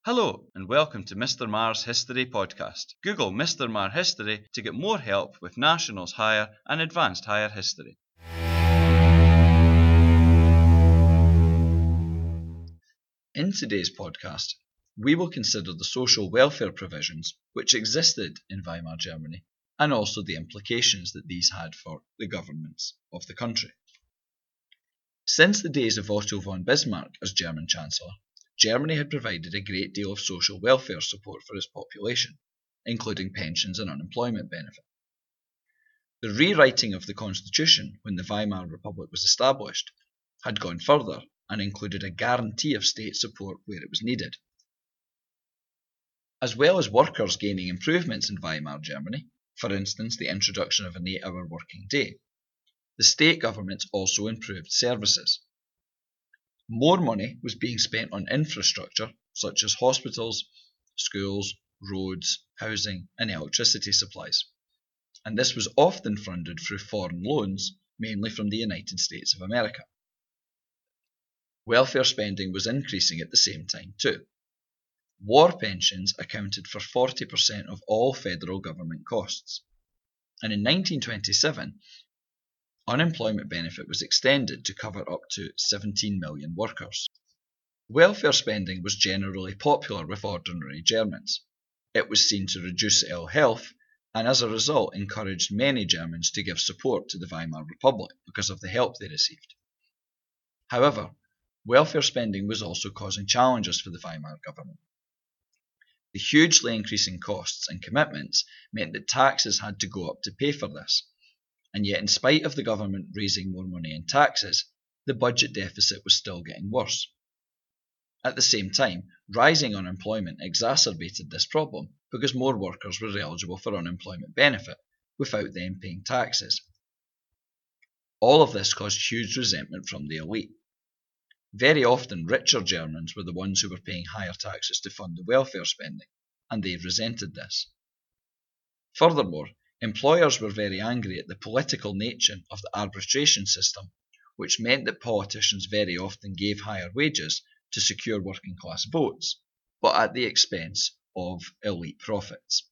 Hello and welcome to Mr. Marr's History Podcast. Google Mr. Marr History to get more help with Nationals Higher and Advanced Higher History. In today's podcast, we will consider the social welfare provisions which existed in Weimar Germany and also the implications that these had for the governments of the country. Since the days of Otto von Bismarck as German Chancellor, Germany had provided a great deal of social welfare support for its population, including pensions and unemployment benefit. The rewriting of the constitution when the Weimar Republic was established had gone further and included a guarantee of state support where it was needed. As well as workers gaining improvements in Weimar Germany, for instance the introduction of an 8-hour working day, the state governments also improved services. More money was being spent on infrastructure such as hospitals, schools, roads, housing and electricity supplies, and this was often funded through foreign loans, mainly from the United States of America. Welfare spending was increasing at the same time too. War pensions accounted for 40% of all federal government costs, and in 1927 unemployment benefit was extended to cover up to 17 million workers. Welfare spending was generally popular with ordinary Germans. It was seen to reduce ill health and as a result encouraged many Germans to give support to the Weimar Republic because of the help they received. However, welfare spending was also causing challenges for the Weimar government. The hugely increasing costs and commitments meant that taxes had to go up to pay for this. And yet, in spite of the government raising more money in taxes, the budget deficit was still getting worse. At the same time, rising unemployment exacerbated this problem because more workers were eligible for unemployment benefit without them paying taxes. All of this caused huge resentment from the elite. Very often, richer Germans were the ones who were paying higher taxes to fund the welfare spending, and they resented this. Furthermore, employers were very angry at the political nature of the arbitration system, which meant that politicians very often gave higher wages to secure working class votes, but at the expense of elite profits.